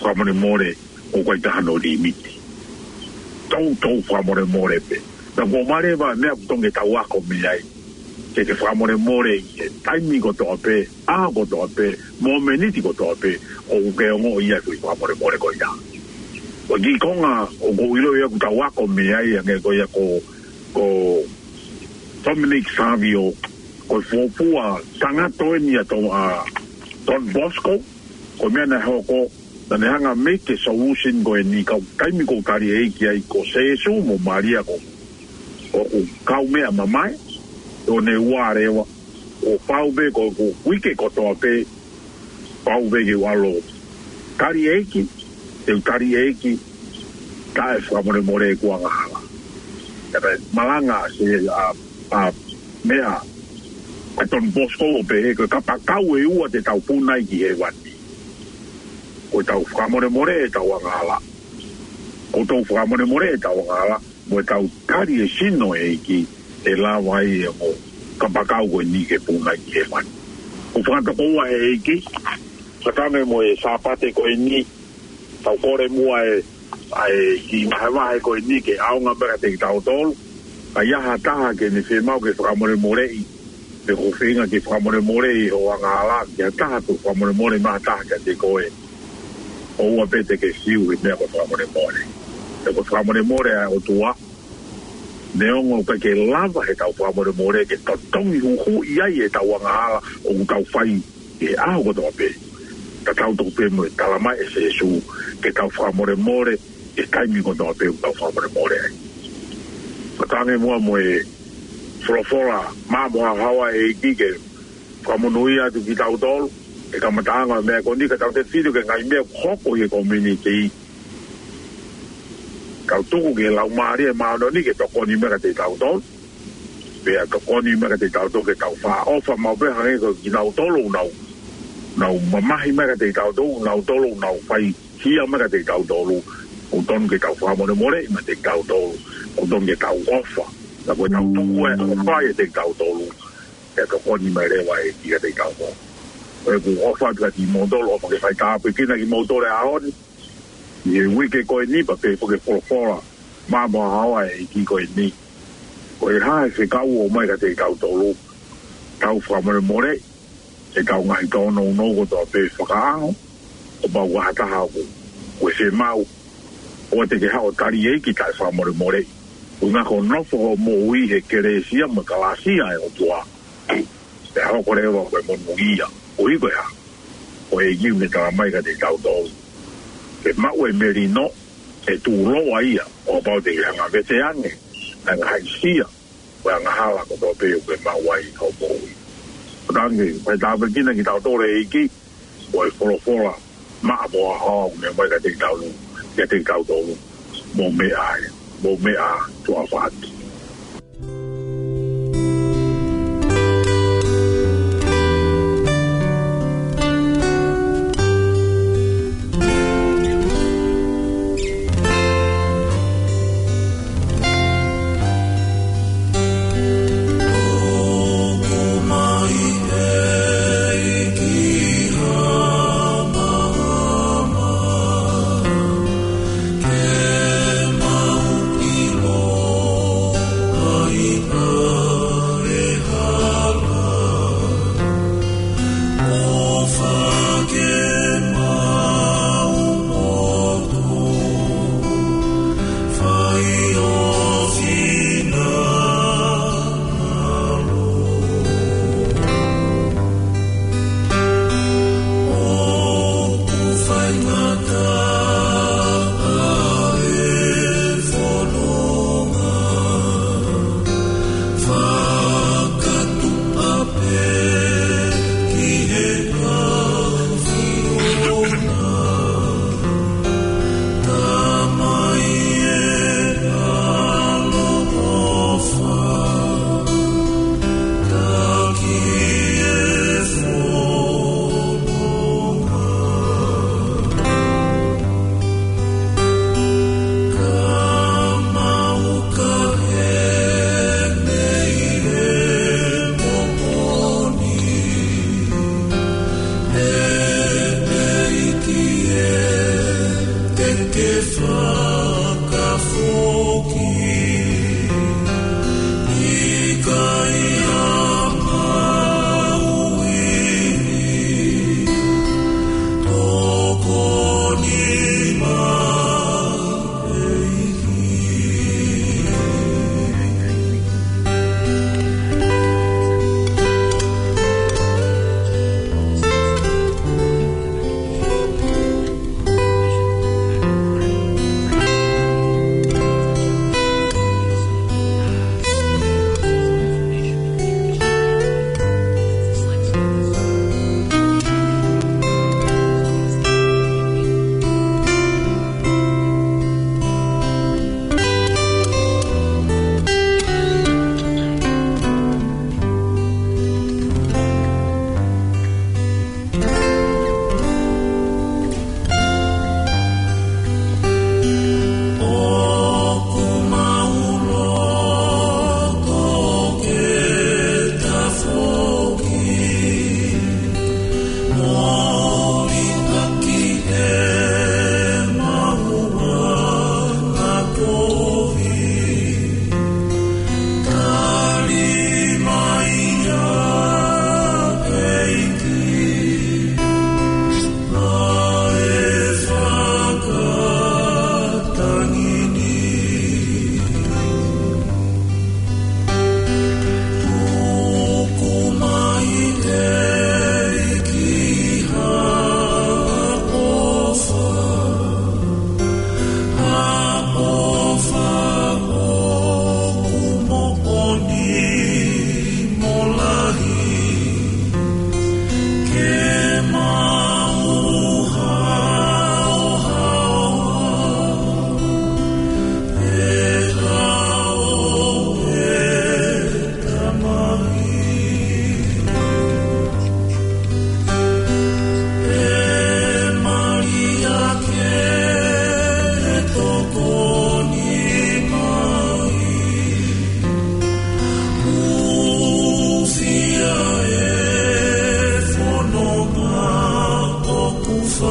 whamore more o kai tahano limiti. Tau tau whamore more pe. Na ko mare ba mea putonge tau ako miai. Ke ke whamore more i e taimi ko toa pe, a ko toa pe, mo meniti ko toa pe, o ke ongo ia kui whamore more ko ia. O ki konga o ko ilo ia ku tau ako miai ange ko ia ko ko Dominic Savio ko fopua tangato ni ato a Don Bosco ko mena hoko na ne hanga make a solution go ni ka taimi ko kari e ki ai ko sesu mo Maria ko o kau mea mamai o ne ware wa o pau be ko ko wike ko to pe pau be ki walo kari e ki te kari e ki ka e fa mo more ko anga hala e malanga se a a mea a Don Bosco o pe ko kapakau e ua te tau puna i ki e wani o tau whamore more e tau angala o tau whamore more e tau angala mo e tau kari e sino e ki e la wai e mo kapakau ko ni ke puna i ki e wani o whanta koua e ki satame mo e sapate ko e ni tau kore mua e ai ki mahewahe ko e ni ke aunga mera te ki tau tolu a iaha taha ke ne whemau ke whamore more i pe ko whenga ke whamore more i ho angala ke a taha ko whamore more maha taha ke te koe o ua pete ke siu i mea ko whamore more te ko whamore more a o tua ne ongo pe ke lava he tau whamore more ke tatongi huhu iai e tau angala o tau whai e aho ko tau pe ta tau tau pe mo e talamai e se su ke tau whamore more e taimi ko tau pe o tau whamore more ai patange mua mo e frofora ma mo hawa e kike kamonui atu ki tau tolu e kamatanga mea kondi ka tau te fidu ke ngai mea hoko i community kau tuku ke lau maari e maano ni ke tokoni mea ka te tau tolu pea tokoni mea ka te tau tolu ke tau wha ofa mau pe hange ko ki nau tolu nau nau mamahi mea ka te tau tolu nau tolu nau whai hia mea ka te tau tolu o tonu ke tau wha more more ima te tau tolu o tonu ke tau ofa na koe tau tuku e o whai e te tau tolu e ka koni mai rewa e ki te tau tolu e ku ofa tua ki mondolo ofa ke whai tāpu kina ki mondole a honi i e wike koe ni pa pe fuke forofora ma mo hawa e ki koe ni koe hae se kau o mai ka te tau tolu tau whamare more e tau ngahi tono no ko toa pe whakaango o pa wahataha ko koe se mau o te ke hao tari e ki tai whamare more o ngā ko nofo o mo ui he keresia ma kalasia e o tua te hao kore ewa koe mo nuia o i koe ha o e giu me tala mai ka te tau tolu ke mau e merino e tu roa ia o pao te hanga vete ange hanga haisia o hanga hala ko tō peo koe mau ai hau mo ui o tangi koe tāpe kina ki tau tore e ki o e forofora ma mo a hao me mai ka te tau ke te tau tolu mo me ai mo me a tua whati Ke mau ilo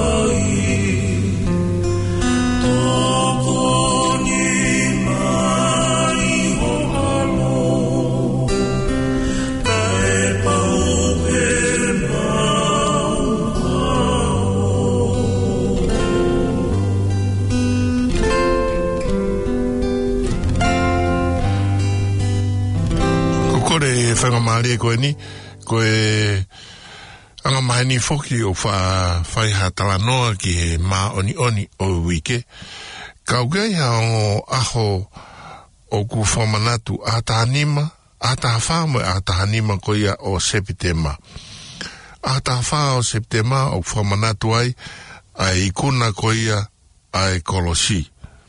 Whangamare koe ni, koe anga mahani foki o wha whaiha talanoa ki he mā oni oni o wike. Kau gai hao aho o ku whamanatu a tahanima, a tahawha a tahanima koia o Septema. A tahawha o Septema o whamanatu ai, ai ikuna koia ai Kolosi.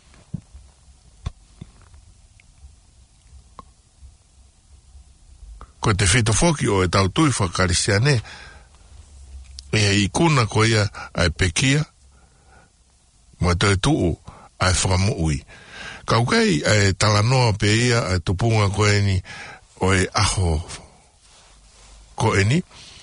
Ko te whito foki o e tau tui whakarisiane, e i kuna ko ia ai pekia, mo e toi tuu ai whakamuui. Kau kei ai talanoa pe ia ai tupunga ko eni o e aho ko eni.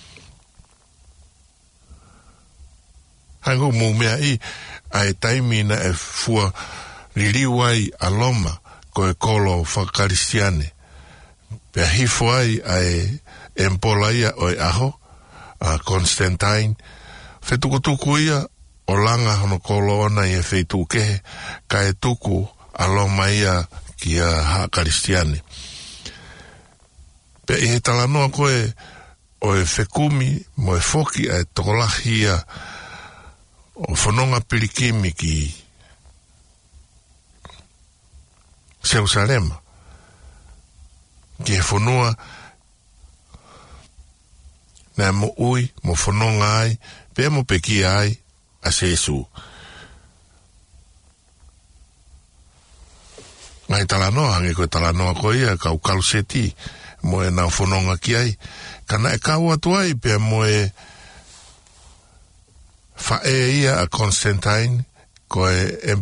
Hango mu mea i ai taimina e fua ririwai aloma ko e kolo whakarisiane. Pea hifo ai ai empola ia o e aho, a Constantine, whetukutuku ia o langa hono kolo ona i e wheitukehe, ka e tuku aloma ia ki a Hakaristiane. Pea i he talanoa koe o e whekumi mo e foki ai tokolahi ia o whanonga pirikimi ki Jerusalema. Ki he whanua nā mo ui, mo whanonga ai, pēr mo peki ai a Sesu. Ngai talanoa, hangi koe talanoa koe ia, kau kaluseti, mo e nā whanonga ki ai. Kana e kau atu ai, pēr mo e whae ia a Constantine, koe e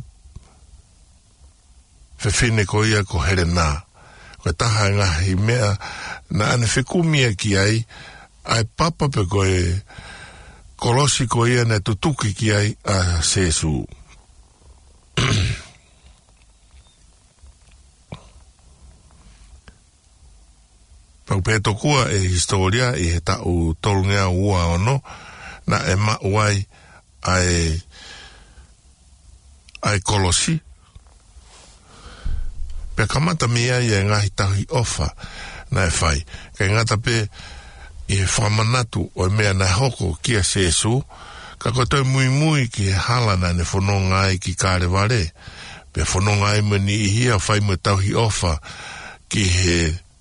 whewhine koe ia ko here nā. Koe taha ngahi mea na ane whekumia ki ai, ai papa pe koe Kolosi koe ia ne tutuki ki ai a Sesu. Pau peto kua e historia i he tau tolungea ua ono, na e mauai ai ai Kolosi. Pea kamata mea i e ngahi tahi ofa na e whai. Kei ngata pe i he whamanatu o e mea na hoko ki a Sesu, ka kotoi mui mui ki he halana ne whanonga ai ki kāre ware. Pea whanonga ai mani i hia whai mo tauhi ofa ki he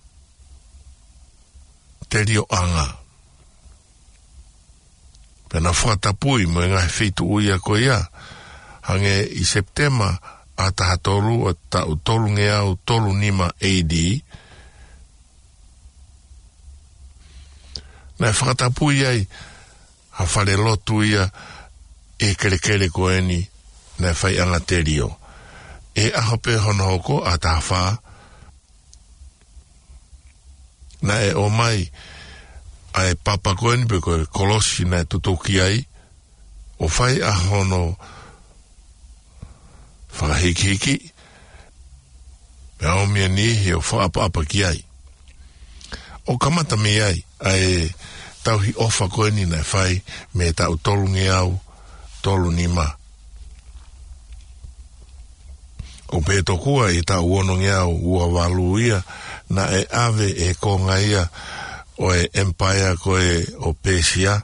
te rio anga. Pea na whatapui mo e ngahi whitu uia ko ia, hange i Septema a taha tolu o tau tolu nge au tolu nima A D. Na whakatapui ai, ha whare lotu ia e kere kere ko eni na whai anga te rio. E aho pe hono hoko a taha wha, na e o mai ai papa ko eni pe koe Kolosi na tutuki ai, o whai a hono whakahiki hiki, pea o mea nihi o whaapa apa ki ai. O kamata me ai, ai tauhi ofa koe ni na whai me tau tolu nge au, tolu ni ma. O peto kua i tau uono nge au ua walu ia, na e ave e konga ia o e empire koe o Persia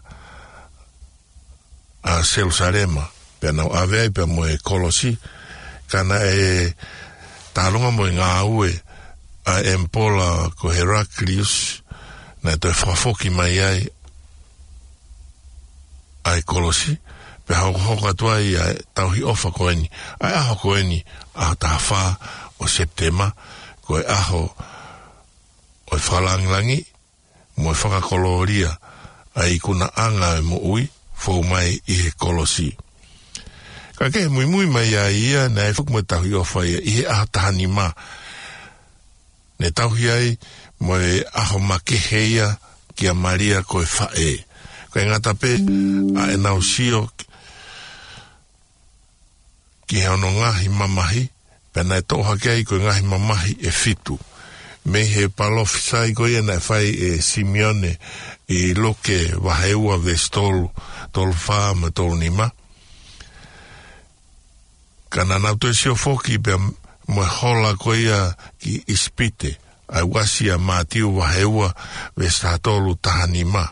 a Jerusalema. Pea nau ave ai pea mo e Kolosi, kana e talonga mo i ngā ue a empola ko Heraclius na to e whafoki mai ai ai Kolosi pe hau hoka tuai ai tauhi ofa ko eni ai aho ko eni a taha wha o Septema ko e aho o e whalanglangi mo e whakakoloria ai kuna anga e mo ui fau mai i he Kolosi. Ka ke mui mui mai a ia na e whuk mo tauhi ofa ia i he aha tahani ma. Ne tauhi ai mo e aho makehe ia ki a Maria ko e whae. Ko e ngata pe a e nau sio ki he ono ngahi mamahi, pena e toha kei koe ngahi mamahi e fitu. Me he palofisai koe na whai e Simeone i loke waheua ves tolu, tolu wha me tolu nima. Kana nau tue sio foki pe mo hola koe ia ki ispite, ai wasi a mātiu waheua ves tolu taha nima.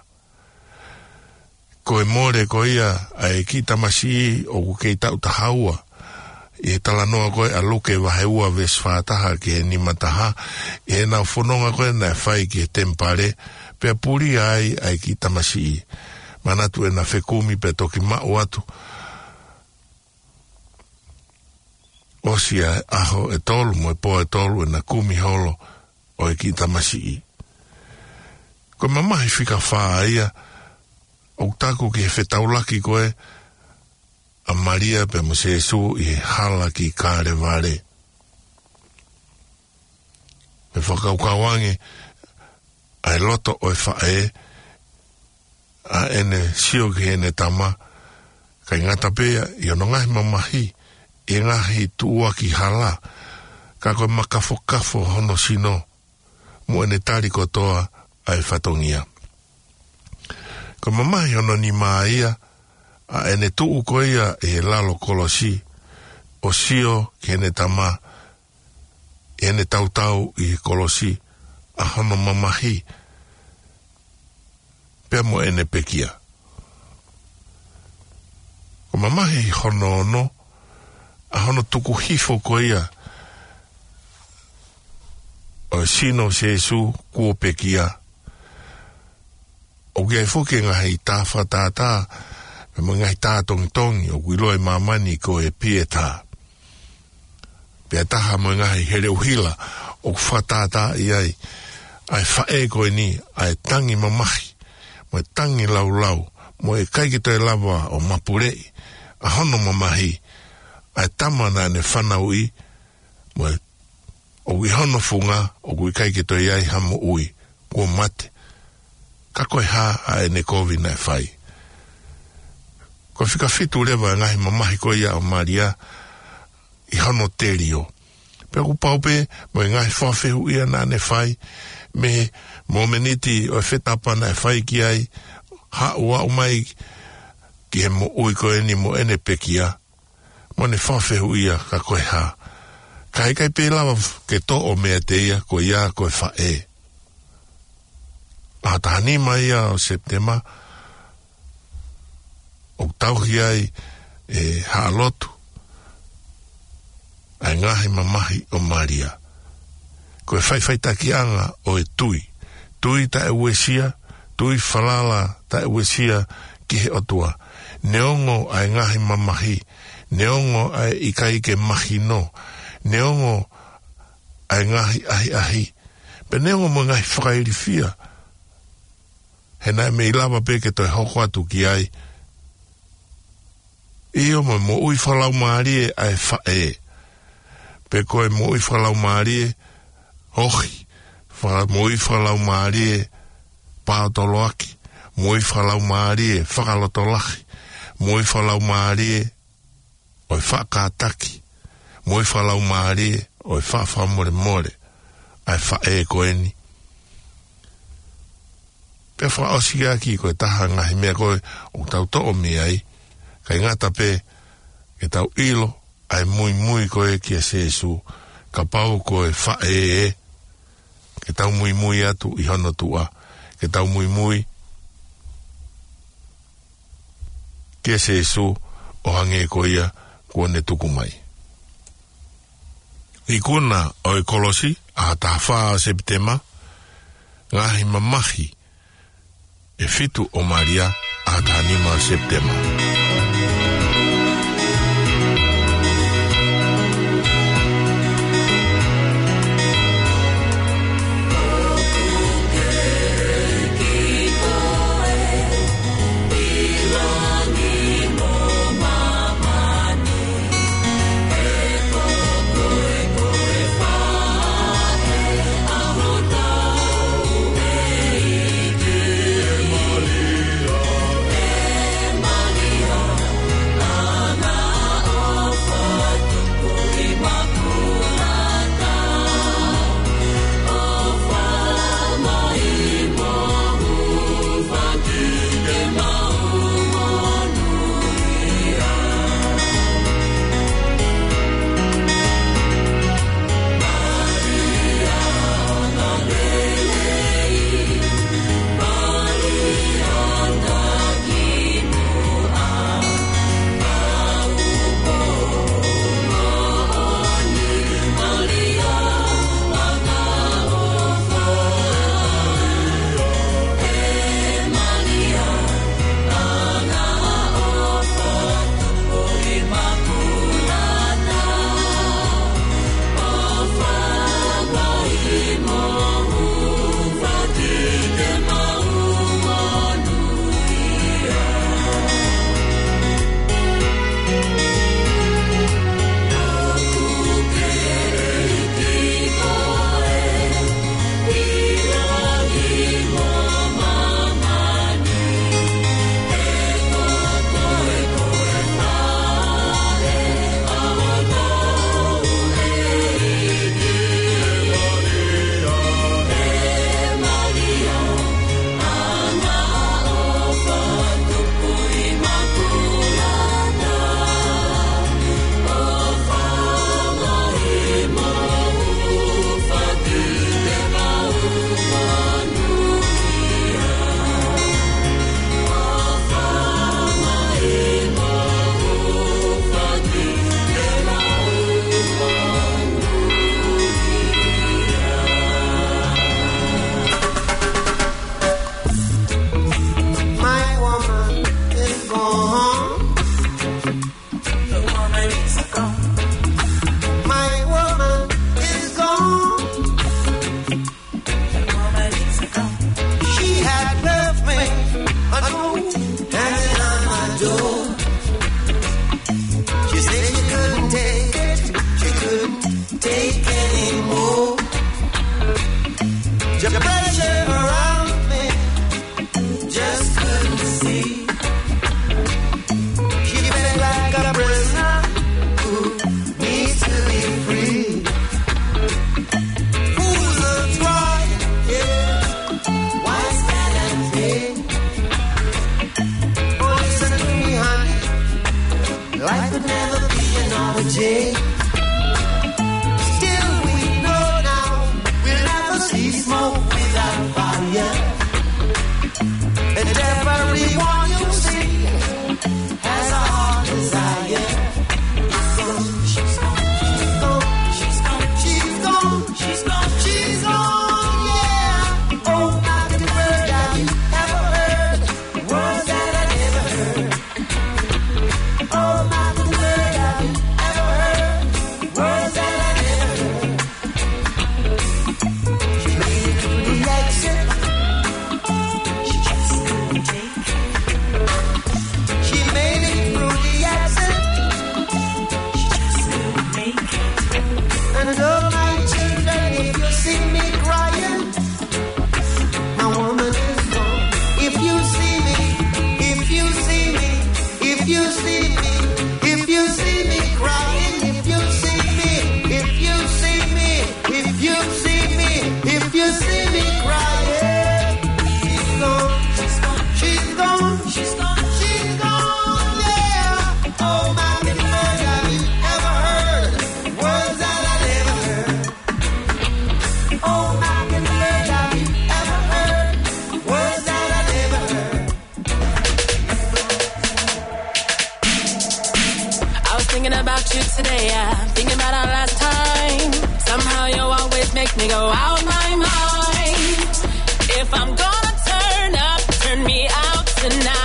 Koe more koe ia ai ki tamasi o kukei tau tahaua. I tala noa koe a luke waheua ves whātaha ki he nima taha. I he nau whanonga koe na whai ki he tempare. Pea puri ai ai ki tamasi. Manatu e na whekumi pe toki mao atu. Osia aho e tolu mo e po e tolu e na kumi holo o e ki tamasi. Koe mamahi whika whaa ia. O taku ki he whetaulaki koe. A Maria pe mo se su i hala ki kāre vare. Me whakaukawangi ai loto o e whae a ene sio ki ene tama kai ngata pea i ono ngahi mamahi i ngahi tuua ki hala ka koe makafo kafo hono sino mo ene tari kotoa ai whatongia. Ko mamahi ono ni maa ia a ene tuu koe ia e lalo kolosi o sio ki ene tama ene tau tau i kolosi a hono mamahi pea mo ene pekia. Ko mamahi hono ono a hono tuku hifo koe ia o sino sesu kuo pekia o kia fuke ngahi tafa tata me mga hita tongi tongi o kuiloe mamani ko e pieta. Pea taha mga here uhila o whatata i ai. Ai whae koe ni, ai tangi mamahi, mo e tangi lau lau, mo e kaikito e lawa o mapurei, a hono mamahi, ai tamana ne whanau i, mo e o ui hono funga, o kui kaikito i ai hamo ui, kua mate. Ka koe ha a ene kovi nai whai. Ko whika fitu lewa ngahi mamahi ko ia o Maria i hono terio. Pea ku paupe mo i ngahi whawhehu ia na ne whai me mo meniti o e whetapa na e whai ki ai ha ua o mai ki he mo ui ko eni mo ene pekia mo ne whawhehu ia ka koe ha. Ka hei kai pe lawa ke to o mea te ia ko ia ko e whae. A tahanima ia o Septema o tauhi ai e haalotu ai ngahi mamahi o Maria. Ko e whaiwhaitakianga o e tui. Tui ta e uesia, tui whalala ta e uesia ki he otua. Neongo ai ngahi mamahi, neongo ai ikaike mahi no, neongo ai ngahi ahi ahi. Pe neongo mo ngahi whakairifia. He nai me ilawa peke toi hoko atu ki ai. Iyo mo mo ui whalau maarie ai whae. Pe koe mo ui whalau maarie hohi. Mo ui whalau maarie pātoloaki. Mo ui whalau maarie whakalotolaki. Mo ui whalau maarie oi whakataki. Mo ui whalau maarie oi whawhamore more. Ai whae koeni. Pe wha osiaki koe taha ngahi mea koe o tau to'o mea ai. Kai ngata pe e tau ilo ai mui mui koe ki a sesu ka pau koe whae e ke tau mui mui atu i hono tua ke tau mui mui ki a sesu o hange koe ia kua ne tuku mai. I kuna o e kolosi a ta wha Septema ngahi mamahi e fitu o Maria a ta anima Septema. Maria, life could never be another day. Still we know now, we'll never see smoke without fire. And everyone you see has a heart desire. She's gone, she's gone, she's gone, she's gone, she's gone, she's gone, yeah. Oh, mockingbird, have you ever heard words that I never heard? Oh, mockingbird, have you ever heard words that I never heard? She made it through the exit. She just couldn't take it. She made it through the exit. She just couldn't make it. And oh, my children, if you see me crying, my woman is gone. If you see me, if you see me, if you see me, if you see me crying, if you see me, if you see me, if you see me, if you see me crying, she's gone, she's gone, she's gone, she's gone, she's gone, yeah. Oh, mockingbird, have you ever heard words that I never heard? Oh, mockingbird, have you ever heard words that I never heard? I was thinking about you today, yeah. Thinking about our last time. Somehow you always make me go out my mind. If I'm gonna turn up, turn me out tonight.